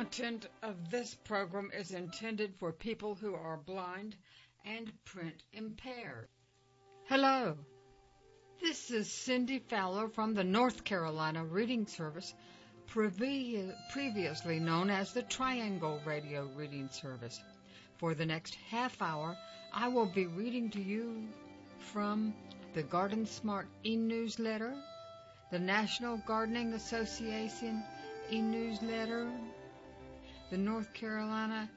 content of this program is intended for people who are blind and print impaired. Hello, this is Cindy Fowler from the North Carolina Reading Service, previously known as the Triangle Radio Reading Service. For the next half hour, I will be reading to you from the Garden Smart e-newsletter, the National Gardening Association e-newsletter, the North Carolina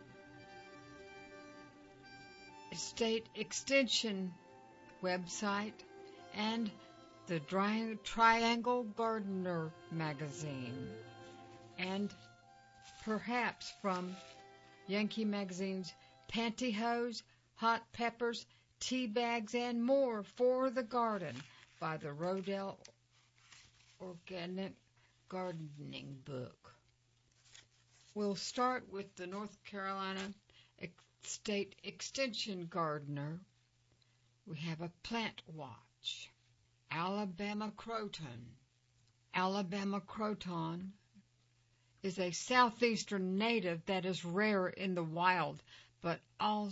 State Extension website, and the Triangle Gardener magazine, and perhaps from Yankee Magazine's Pantyhose, Hot Peppers, Tea Bags, and More for the Garden by the Rodell Organic Gardening Book. We'll start with the North Carolina State Extension Gardener. We have a plant watch. Alabama Croton. Alabama Croton is a southeastern native that is rare in the wild, but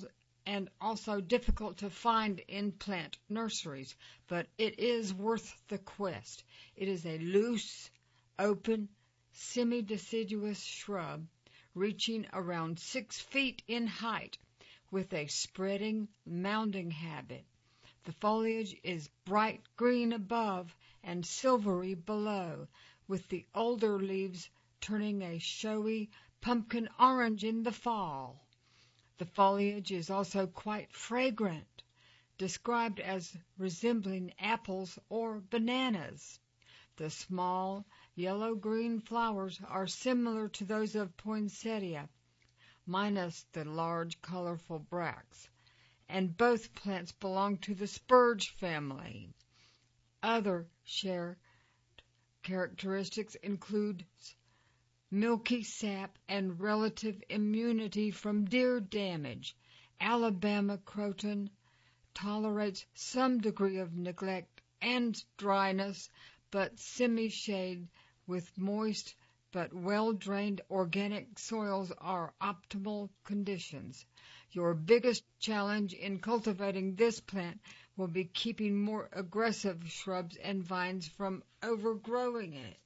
also difficult to find in plant nurseries, but it is worth the quest. It is a loose, open, semi-deciduous shrub reaching around 6 feet in height with a spreading, mounding habit. The foliage is bright green above and silvery below, with the older leaves turning a showy pumpkin orange in the fall. The foliage is also quite fragrant, described as resembling apples or bananas. The small, yellow-green flowers are similar to those of poinsettia, minus the large, colorful bracts, and both plants belong to the spurge family. Other shared characteristics include milky sap and relative immunity from deer damage. Alabama Croton tolerates some degree of neglect and dryness, but semi-shade with moist but well-drained organic soils are optimal conditions. Your biggest challenge in cultivating this plant will be keeping more aggressive shrubs and vines from overgrowing it.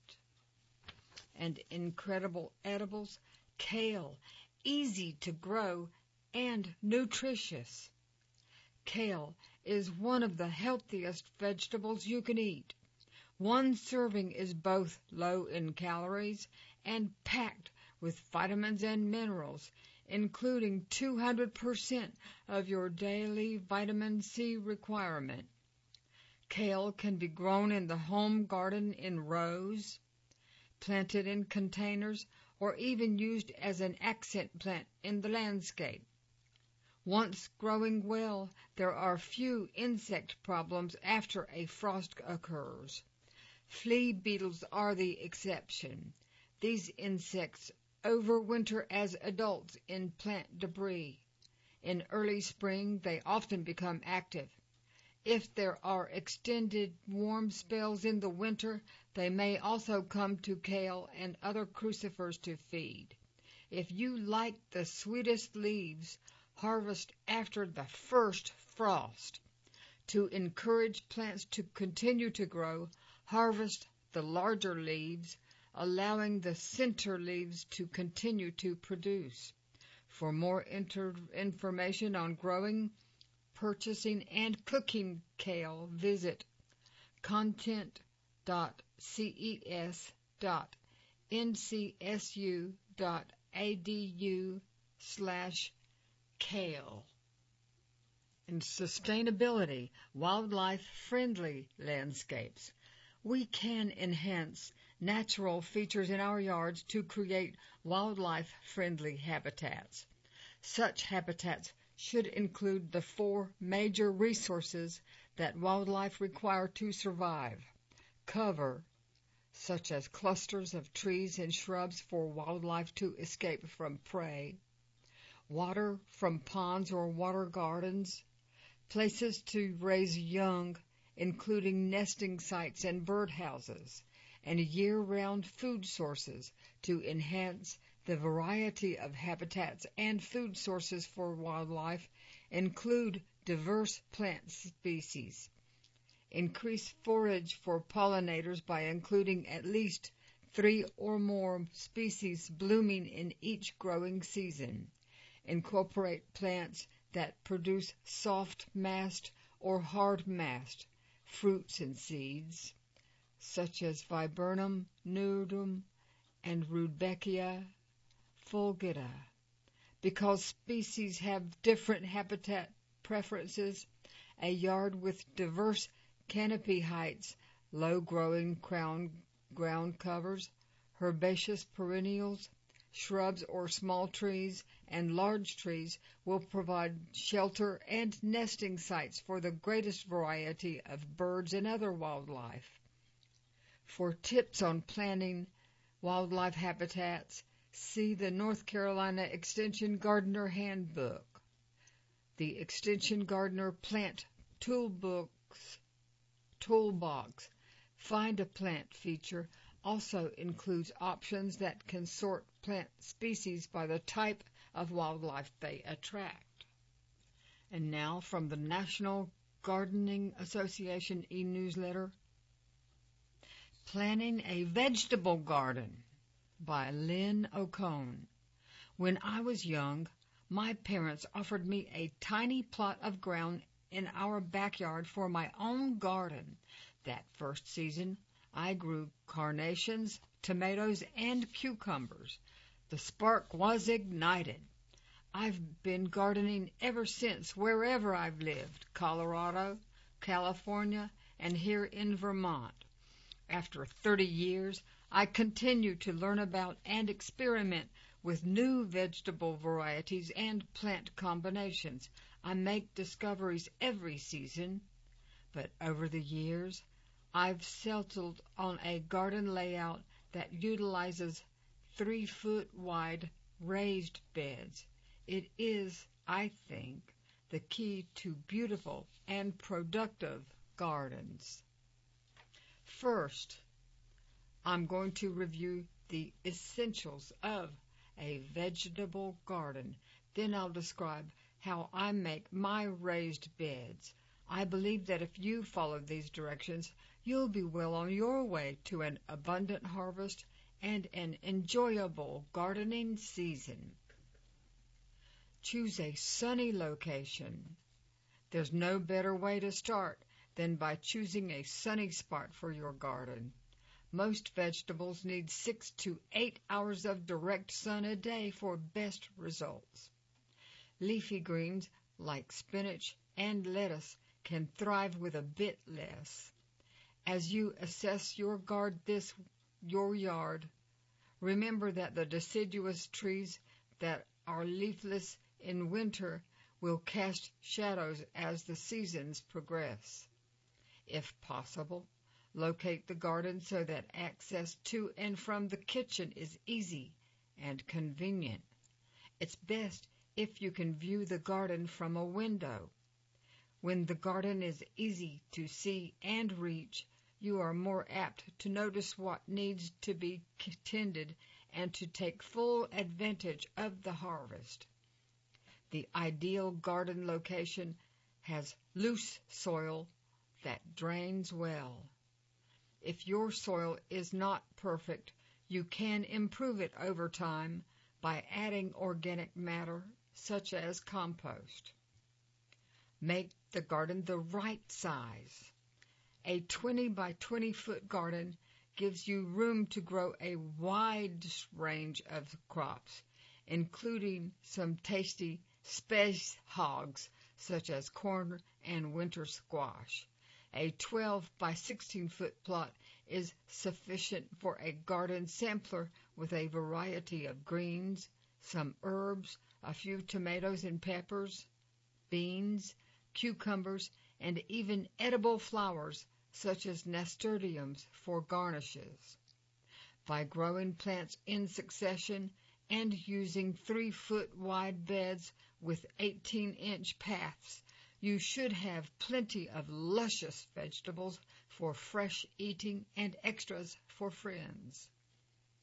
And incredible edibles, kale, easy to grow and nutritious. Kale is one of the healthiest vegetables you can eat. One serving is both low in calories and packed with vitamins and minerals, including 200% of your daily vitamin C requirement. Kale can be grown in the home garden in rows, planted in containers, or even used as an accent plant in the landscape. Once growing well, there are few insect problems after a frost occurs. Flea beetles are the exception. These insects overwinter as adults in plant debris. In early spring, they often become active. If there are extended warm spells in the winter, they may also come to kale and other crucifers to feed. If you like the sweetest leaves, harvest after the first frost. To encourage plants to continue to grow, harvest the larger leaves, allowing the center leaves to continue to produce. For more information on growing, purchasing, and cooking kale, visit content.ces.ncsu.edu/kale. In sustainability, wildlife-friendly landscapes. We can enhance natural features in our yards to create wildlife-friendly habitats. Such habitats should include the 4 major resources that wildlife require to survive. Cover, such as clusters of trees and shrubs for wildlife to escape from prey. Water from ponds or water gardens. Places to raise young, including nesting sites and birdhouses, and year-round food sources to enhance The variety of habitats and food sources for wildlife include diverse plant species. Increase forage for pollinators by including at least 3 or more species blooming in each growing season. Incorporate plants that produce soft-mast or hard-mast fruits and seeds, such as Viburnum nudum and Rudbeckia fulgida. Because species have different habitat preferences, a yard with diverse canopy heights, low-growing ground covers, herbaceous perennials, shrubs or small trees, and large trees will provide shelter and nesting sites for the greatest variety of birds and other wildlife. For tips on planting wildlife habitats, see the North Carolina Extension Gardener Handbook. The Extension Gardener Plant Toolbox Find a Plant feature also includes options that can sort plant species by the type of wildlife they attract. And now from the National Gardening Association e-newsletter, Planning a Vegetable Garden by Lynn O'Cone. When I was young, my parents offered me a tiny plot of ground in our backyard for my own garden. That first season, I grew carnations, tomatoes, and cucumbers. The spark was ignited. I've been gardening ever since, wherever I've lived, Colorado, California, and here in Vermont. After 30 years, I continue to learn about and experiment with new vegetable varieties and plant combinations. I make discoveries every season, but over the years, I've settled on a garden layout that utilizes 3-foot wide raised beds. It is, I think, the key to beautiful and productive gardens. First, I'm going to review the essentials of a vegetable garden. Then I'll describe how I make my raised beds. I believe that if you follow these directions, you'll be well on your way to an abundant harvest and an enjoyable gardening season. Choose a sunny location. There's no better way to start than by choosing a sunny spot for your garden. Most vegetables need 6 to 8 hours of direct sun a day for best results. Leafy greens like spinach and lettuce can thrive with a bit less. As you assess your yard, remember that the deciduous trees that are leafless in winter will cast shadows as the seasons progress. If possible, locate the garden so that access to and from the kitchen is easy and convenient. It's best if you can view the garden from a window. When the garden is easy to see and reach, you are more apt to notice what needs to be tended and to take full advantage of the harvest. The ideal garden location has loose soil that drains well. If your soil is not perfect, you can improve it over time by adding organic matter, such as compost. Make the garden the right size. A 20 by 20 foot garden gives you room to grow a wide range of crops, including some tasty space hogs such as corn and winter squash. A 12 by 16 foot plot is sufficient for a garden sampler with a variety of greens, some herbs, a few tomatoes and peppers, beans, cucumbers, and even edible flowers such as nasturtiums for garnishes. By growing plants in succession and using 3-foot wide beds with 18-inch paths, you should have plenty of luscious vegetables for fresh eating and extras for friends.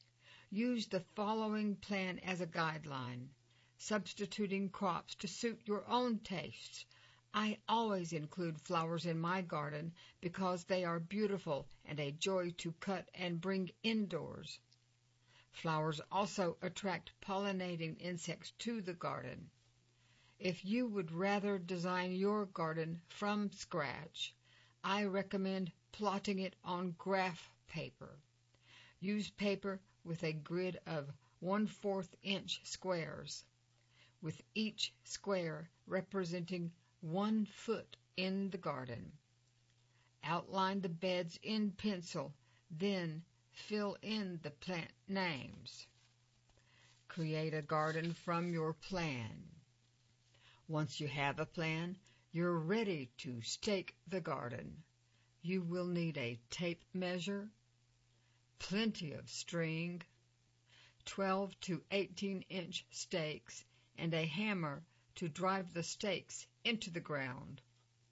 Use the following plan as a guideline, substituting crops to suit your own tastes. I always include flowers in my garden because they are beautiful and a joy to cut and bring indoors. Flowers also attract pollinating insects to the garden. If you would rather design your garden from scratch, I recommend plotting it on graph paper. Use paper with a grid of 1/4 inch squares, with each square representing 1 foot in the garden. Outline the beds in pencil, then fill in the plant names. Create a garden from your plan. Once you have a plan, you're ready to stake the garden. You will need a tape measure, plenty of string, 12 to 18-inch stakes, and a hammer to drive the stakes into the ground.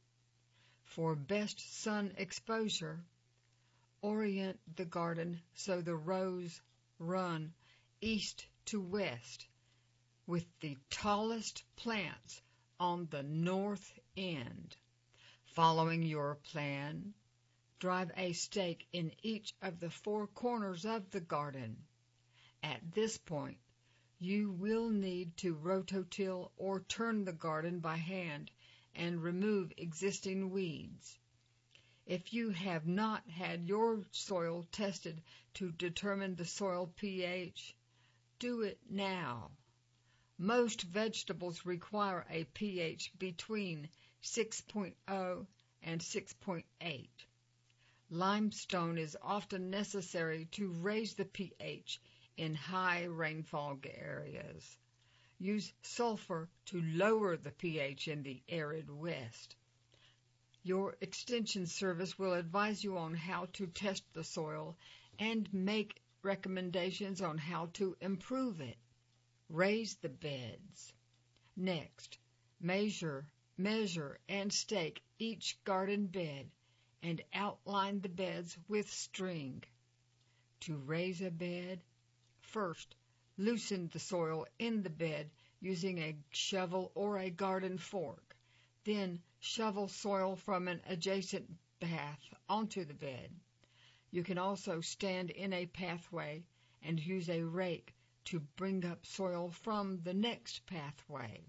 For best sun exposure, orient the garden so the rows run east to west, with the tallest plants on the north end. Following your plan, drive a stake in each of the 4 corners of the garden. At this point, you will need to rototill or turn the garden by hand and remove existing weeds. If you have not had your soil tested to determine the soil pH, do it now. Most vegetables require a pH between 6.0 and 6.8. Limestone is often necessary to raise the pH in high rainfall areas. Use sulfur to lower the pH in the arid west. Your extension service will advise you on how to test the soil and make recommendations on how to improve it. Raise the beds. Next, measure and stake each garden bed and outline the beds with string. To raise a bed, first, loosen the soil in the bed using a shovel or a garden fork. Then, shovel soil from an adjacent path onto the bed. You can also stand in a pathway and use a rake to bring up soil from the next pathway.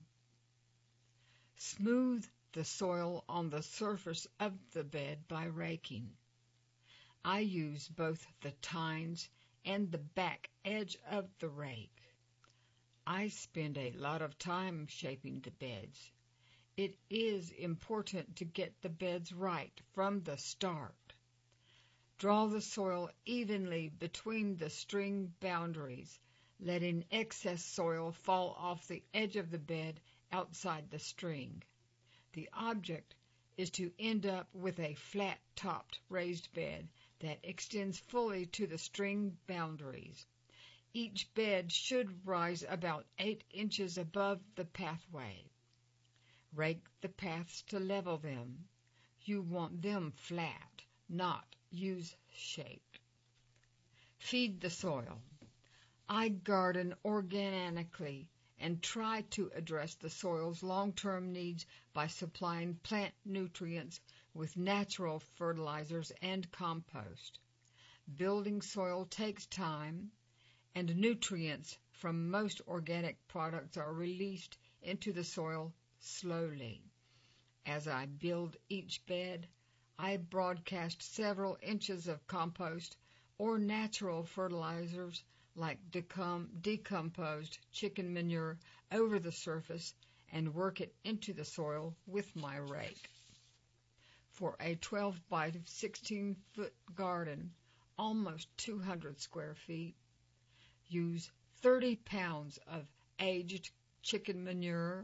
Smooth the soil on the surface of the bed by raking. I use both the tines and the back edge of the rake. I spend a lot of time shaping the beds. It is important to get the beds right from the start. Draw the soil evenly between the string boundaries, letting excess soil fall off the edge of the bed outside the string. The object is to end up with a flat-topped raised bed that extends fully to the string boundaries. Each bed should rise about 8 inches above the pathway. Rake the paths to level them. You want them flat, not U-shaped. Feed the soil. I garden organically and try to address the soil's long-term needs by supplying plant nutrients with natural fertilizers and compost. Building soil takes time, and nutrients from most organic products are released into the soil slowly. As I build each bed, I broadcast several inches of compost or natural fertilizers like decomposed chicken manure over the surface and work it into the soil with my rake. For a 12 by 16 foot garden, almost 200 square feet, use 30 pounds of aged chicken manure,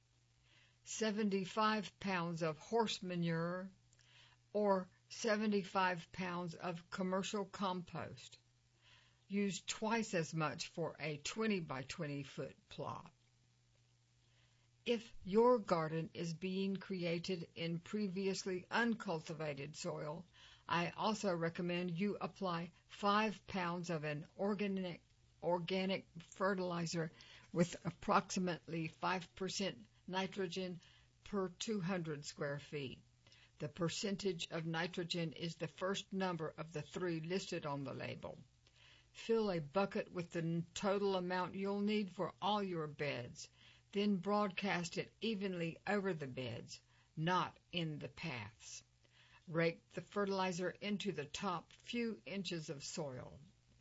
75 pounds of horse manure, or 75 pounds of commercial compost. Use twice as much for a 20 by 20 foot plot. If your garden is being created in previously uncultivated soil, I also recommend you apply 5 pounds of an organic organic fertilizer with approximately 5% nitrogen per 200 square feet. The percentage of nitrogen is the first number of the 3 listed on the label. Fill a bucket with the total amount you'll need for all your beds. Then broadcast it evenly over the beds, not in the paths. Rake the fertilizer into the top few inches of soil.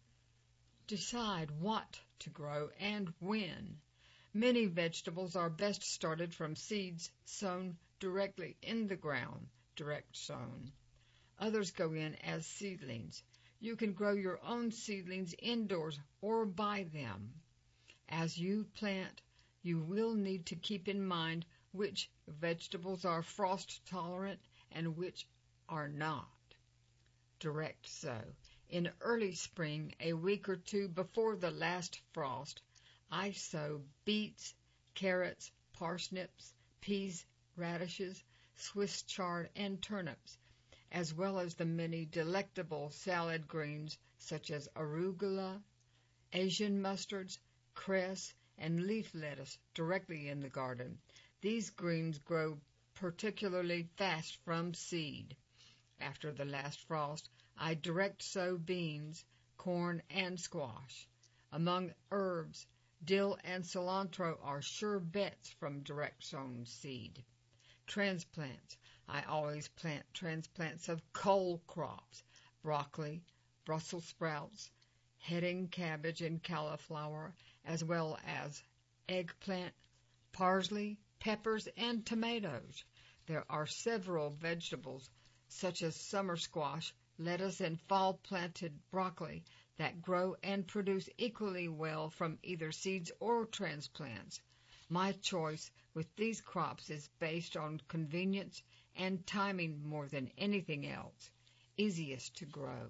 Decide what to grow and when. Many vegetables are best started from seeds sown directly in the ground, direct sown. Others go in as seedlings. You can grow your own seedlings indoors or buy them. As you plant, you will need to keep in mind which vegetables are frost tolerant and which are not. Direct sow. In early spring, a week or two before the last frost, I sow beets, carrots, parsnips, peas, radishes, Swiss chard, and turnips, as well as the many delectable salad greens such as arugula, Asian mustards, cress, and leaf lettuce directly in the garden. These greens grow particularly fast from seed. After the last frost, I direct sow beans, corn, and squash. Among herbs, dill and cilantro are sure bets from direct sown seed. Transplants. I always plant transplants of cole crops, broccoli, Brussels sprouts, heading cabbage and cauliflower, as well as eggplant, parsley, peppers, and tomatoes. There are several vegetables, such as summer squash, lettuce, and fall-planted broccoli, that grow and produce equally well from either seeds or transplants. My choice with these crops is based on convenience and timing more than anything else. Easiest to grow.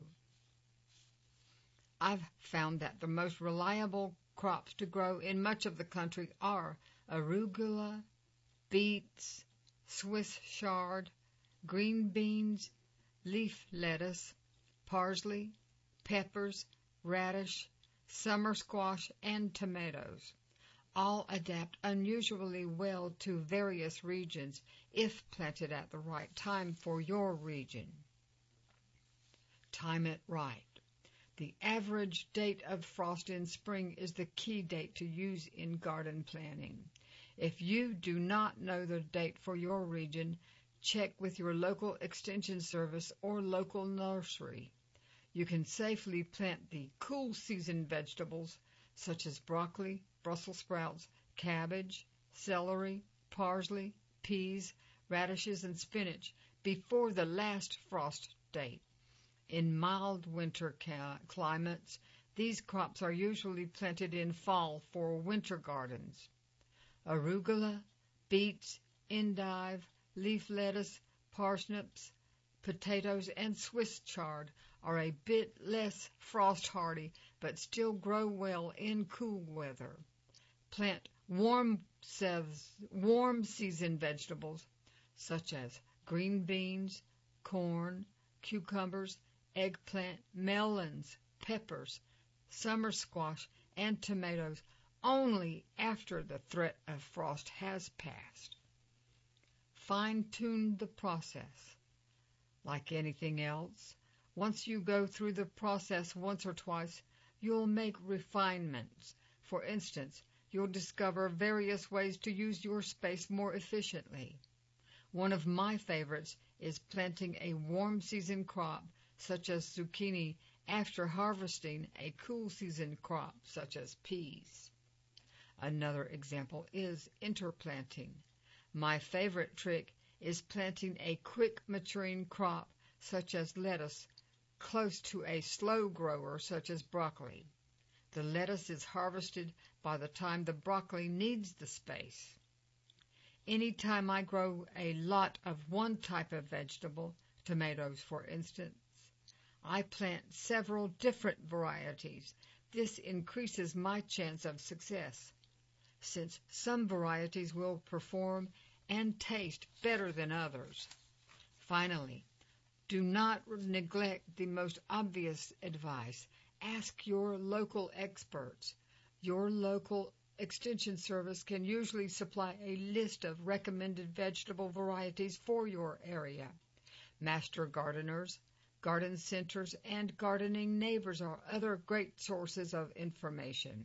I've found that the most reliable crops to grow in much of the country are arugula, beets, Swiss chard, green beans, leaf lettuce, parsley, peppers, radish, summer squash, and tomatoes. All adapt unusually well to various regions if planted at the right time for your region. Time it right. The average date of frost in spring is the key date to use in garden planning. If you do not know the date for your region, check with your local extension service or local nursery. You can safely plant the cool season vegetables such as broccoli, Brussels sprouts, cabbage, celery, parsley, peas, radishes, and spinach before the last frost date. In mild winter climates, these crops are usually planted in fall for winter gardens. Arugula, beets, endive, leaf lettuce, parsnips, potatoes, and Swiss chard are a bit less frost-hardy but still grow well in cool weather. Plant warm season vegetables such as green beans, corn, cucumbers, eggplant, melons, peppers, summer squash, and tomatoes only after the threat of frost has passed. Fine-tune the process. Like anything else, once you go through the process once or twice, you'll make refinements. For instance, you'll discover various ways to use your space more efficiently. One of my favorites is planting a warm season crop such as zucchini after harvesting a cool season crop such as peas. Another example is interplanting. My favorite trick is planting a quick maturing crop such as lettuce close to a slow grower such as broccoli. The lettuce is harvested by the time the broccoli needs the space. Anytime I grow a lot of one type of vegetable, tomatoes for instance, I plant several different varieties. This increases my chance of success, since some varieties will perform and taste better than others. Finally, do not neglect the most obvious advice. ask your local experts. Your local extension service can usually supply a list of recommended vegetable varieties for your area. Master gardeners, garden centers, and gardening neighbors are other great sources of information.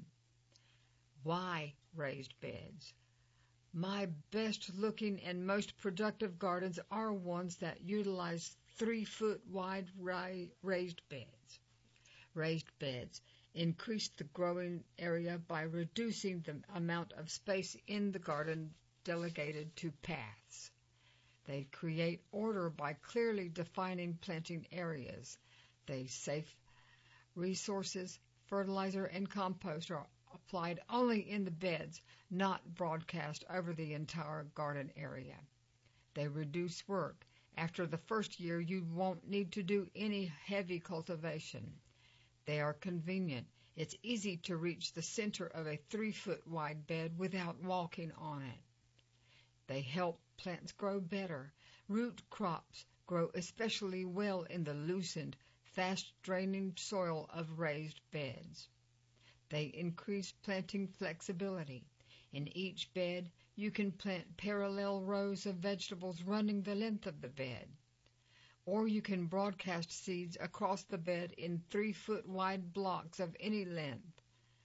Why raised beds? My best looking and most productive gardens are ones that utilize 3-foot wide raised beds. Raised beds increase the growing area by reducing the amount of space in the garden delegated to paths. They create order by clearly defining planting areas. They save resources. Fertilizer and compost are applied only in the beds, not broadcast over the entire garden area. They reduce work. After the first year, you won't need to do any heavy cultivation. They are convenient. It's easy to reach the center of a 3-foot wide bed without walking on it. They help plants grow better. Root crops grow especially well in the loosened, fast-draining soil of raised beds. They increase planting flexibility. In each bed, you can plant parallel rows of vegetables running the length of the bed. Or you can broadcast seeds across the bed in 3-foot wide blocks of any length.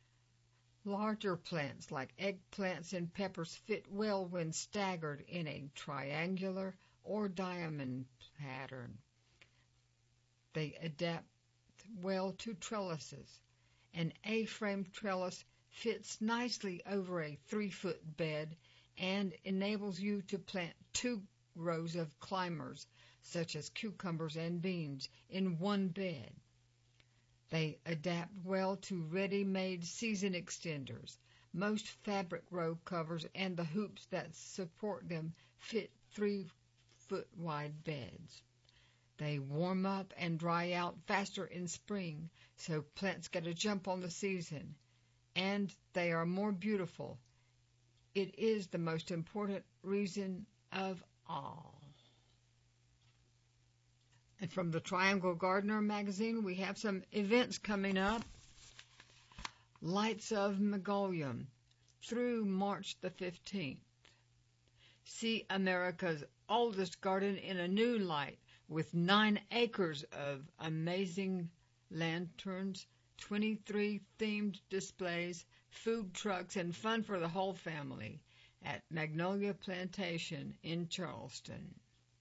Larger plants like eggplants and peppers fit well when staggered in a triangular or diamond pattern. They adapt well to trellises. An A-frame trellis fits nicely over a 3-foot bed and enables you to plant 2 rows of climbers, such as cucumbers and beans, in one bed. They adapt well to ready-made season extenders. Most fabric row covers and the hoops that support them fit 3-foot wide beds. They warm up and dry out faster in spring, so plants get a jump on the season, and they are more beautiful. It is the most important reason of all. And from the Triangle Gardener magazine, we have some events coming up. Lights of Mogollon through March the 15th. See America's oldest garden in a new light with 9 acres of amazing lanterns, 23 themed displays, food trucks, and fun for the whole family at Magnolia Plantation in Charleston.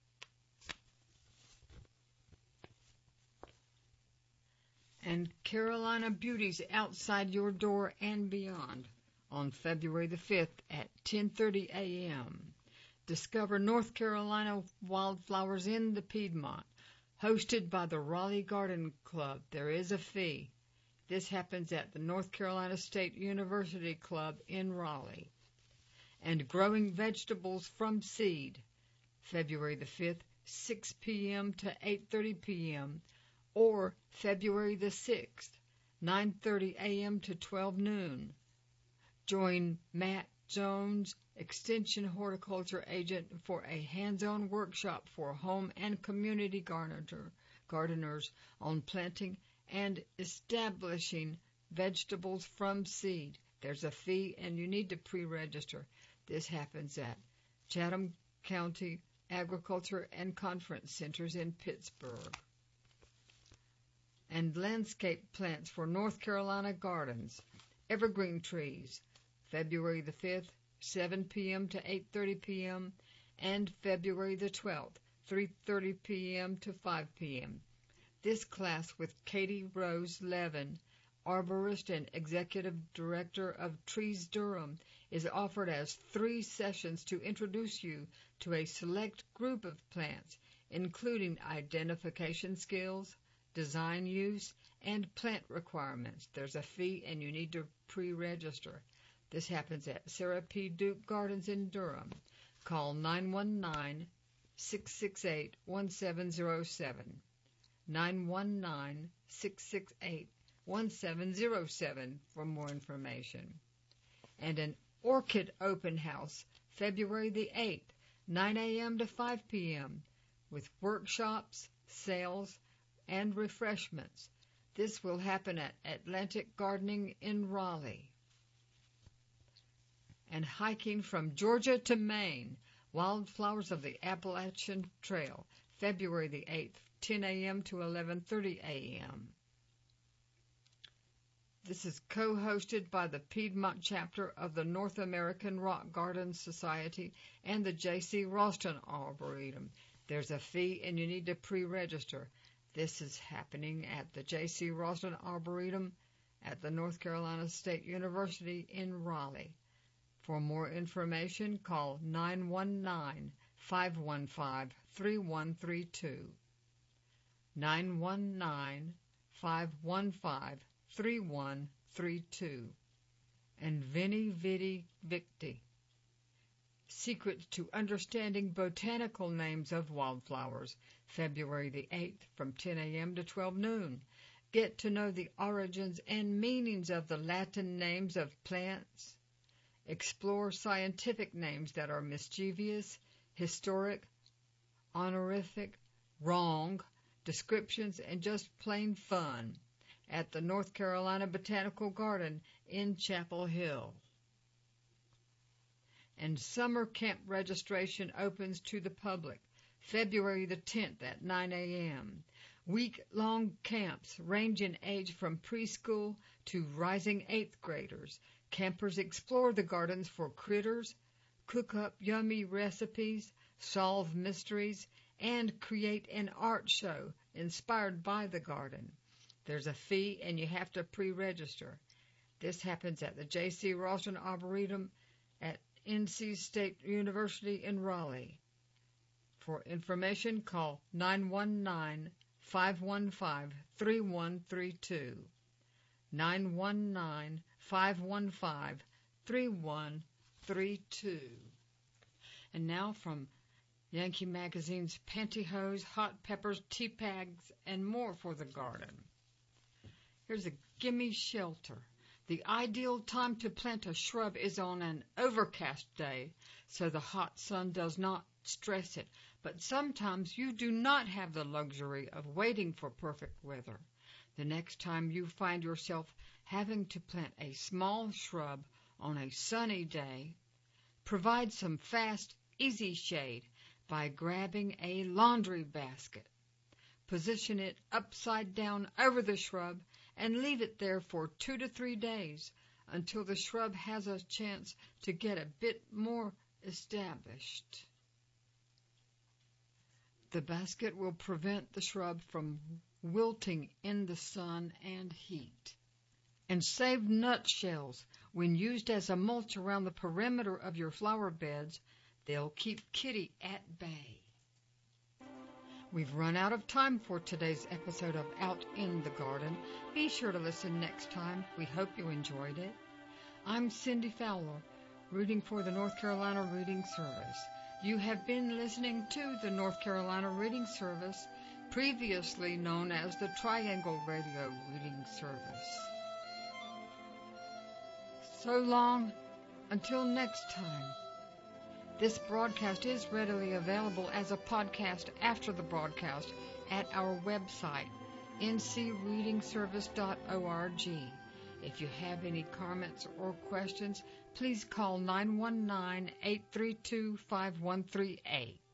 And Carolina Beauties Outside Your Door and Beyond on February the 5th at 10:30 a.m. Discover North Carolina wildflowers in the Piedmont. Hosted by the Raleigh Garden Club, there is a fee. This happens at the North Carolina State University Club in Raleigh. And Growing Vegetables from Seed, February the 5th, 6 p.m. to 8:30 p.m., or February the 6th, 9:30 a.m. to 12 noon. Join Matt Jones, Extension Horticulture Agent, for a hands-on workshop for home and community gardeners on planting and establishing vegetables from seed. There's a fee, and you need to pre-register. This happens at Chatham County Agriculture and Conference Centers in Pittsburgh. And landscape plants for North Carolina gardens. Evergreen trees, February the 5th, 7 p.m. to 8:30 p.m., and February the 12th, 3:30 p.m. to 5 p.m. This class with Katie Rose Levin, arborist and executive director of Trees Durham, is offered as 3 sessions to introduce you to a select group of plants, including identification skills, design use, and plant requirements. There's a fee, and you need to pre-register. This happens at Sarah P. Duke Gardens in Durham. Call 919-668-1707. 919-668-1707 for more information. And an orchid open house, February the 8th, 9 a.m. to 5 p.m., with workshops, sales, and refreshments. This will happen at Atlantic Gardening in Raleigh. And hiking from Georgia to Maine, Wildflowers of the Appalachian Trail, February the 8th, 10 a.m. to 11:30 a.m. This is co-hosted by the Piedmont chapter of the North American Rock Garden Society and the J.C. Ralston Arboretum. There's a fee and you need to pre-register. This is happening at the J.C. Ralston Arboretum at the North Carolina State University in Raleigh. For more information, call 919-515-3132. 919-515-3132. And Veni Vidi Victi. Secrets to Understanding Botanical Names of Wildflowers, February the 8th from 10 a.m. to 12 noon. Get to know the origins and meanings of the Latin names of plants. Explore scientific names that are mischievous, historic, honorific, wrong, descriptions, and just plain fun at the North Carolina Botanical Garden in Chapel Hill. And summer camp registration opens to the public February the 10th at 9 a.m. Week-long camps range in age from preschool to rising 8th graders. Campers explore the gardens for critters, cook up yummy recipes, solve mysteries, and create an art show inspired by the garden. There's a fee and you have to pre-register. This happens at the J.C. Ralston Arboretum at NC State University in Raleigh. For information, call 919-515-3132. 919-515-3132. And now from Yankee Magazine's Pantyhose, Hot Peppers, Tea Bags, and more for the garden. Here's a gimme shelter. The ideal time to plant a shrub is on an overcast day, so the hot sun does not stress it. But sometimes you do not have the luxury of waiting for perfect weather. The next time you find yourself having to plant a small shrub on a sunny day, provide some fast, easy shade by grabbing a laundry basket. Position it upside down over the shrub and leave it there for 2 to 3 days until the shrub has a chance to get a bit more established. The basket will prevent the shrub from wilting in the sun and heat. And save nutshells. When used as a mulch around the perimeter of your flower beds, they'll keep kitty at bay. We've run out of time for today's episode of Out in the Garden. Be sure to listen next time. We hope you enjoyed it. I'm Cindy Fowler, rooting for the North Carolina Reading Service. You have been listening to the North Carolina Reading Service, previously known as the Triangle Radio Reading Service. So long, until next time. This broadcast is readily available as a podcast after the broadcast at our website, ncreadingservice.org. If you have any comments or questions, please call 919-832-5138.